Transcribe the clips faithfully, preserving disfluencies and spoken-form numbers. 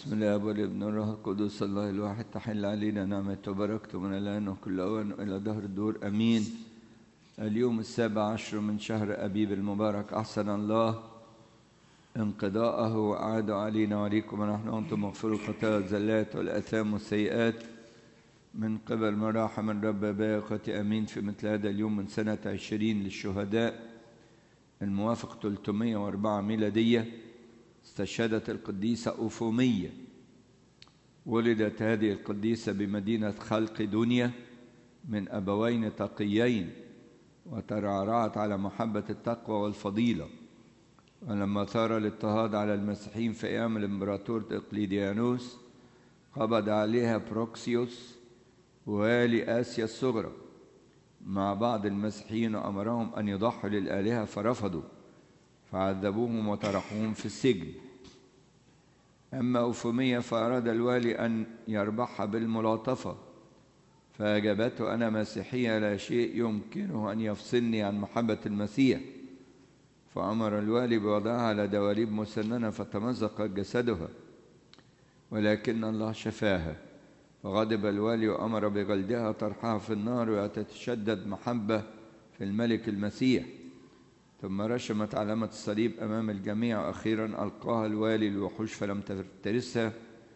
بسم الله والابن والروح القدس الله الواحد تحل علينا نعمة وبركته من الآن وكل أوان إلى دهر الدور أمين. اليوم السابع عشر من شهر أبيب المبارك، أحسن الله انقضاءه وأعاد علينا وعليكم ونحن أنتم مغفور الخطايا والزلات والآثام والسيئات من قبل مراحم الرب باقة أمين. في مثل هذا اليوم من سنة عشرين للشهداء الموافق ثلاثمائة وأربعة ميلادية استشهدت القديسة أوفومية. ولدت هذه القديسة بمدينة خلق دنيا من أبوين تقيين، وترعرعت على محبة التقوى والفضيلة. ولما ثار الاضطهاد على المسيحيين في أيام الإمبراطور دقليديانوس قبض عليها بروكسيوس والي آسيا الصغرى مع بعض المسيحيين وأمرهم أن يضحوا للآلهة فرفضوا، فعذبوهم وطرحوهم في السجن. أما أوفومية فأراد الوالي أن يربحها بالملاطفة، فأجابته: أنا مسيحية لا شيء يمكنه أن يفصلني عن محبة المسيح. فأمر الوالي بوضعها على دواليب مسننة فتمزق جسدها، ولكن الله شفاها. فغضب الوالي وأمر بجلدها وطرحها في النار، وتتشدد محبة في الملك المسيح. ثم رشمت علامة الصليب أمام الجميع، وأخيرا ألقاها الوالي الوحوش فلم تفترسها،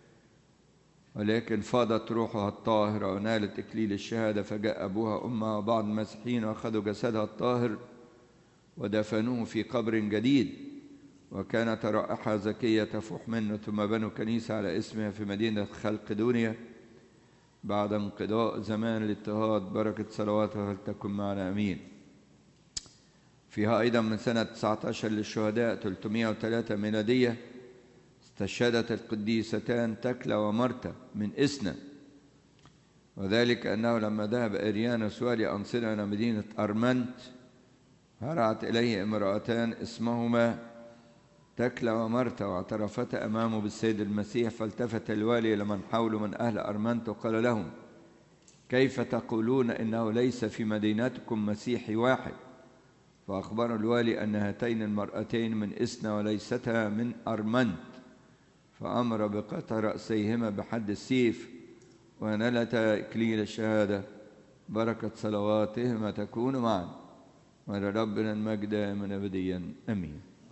ولكن فاضت روحها الطاهرة ونالت إكليل الشهادة. فجاء أبوها وأمها وبعض المسيحيين وأخذوا جسدها الطاهر ودفنوه في قبر جديد، وكانت رائحة زكية تفوح منه. ثم بنوا كنيسة على اسمها في مدينة خلق دنيا بعد انقضاء زمان الاضطهاد. بركة صلواتها فلتكن معنا أمين. فيها أيضا من سنة تسعة عشر للشهداء ثلاثمائة وثلاثة ميلادية استشهدت القديستان تكلا ومرتا من إسنا، وذلك أنه لما ذهب إريانوس والي أنصنة إلى مدينة أرمنت هرعت إليه امرأتان اسمهما تكلا ومرتا، واعترفتا أمامه بالسيد المسيح. فالتفت الوالي لمن حوله من أهل أرمنت وقال لهم: كيف تقولون إنه ليس في مدينتكم مسيحي واحد؟ فأخبر الوالي أن هاتين المرأتين من إسنا وليستا من أرمنت، فأمر بقطع رأسيهما بحد السيف ونالتا إكليل الشهادة. بركة صلواتهما تكون معنا، ولربنا المجد من أبديا أمين.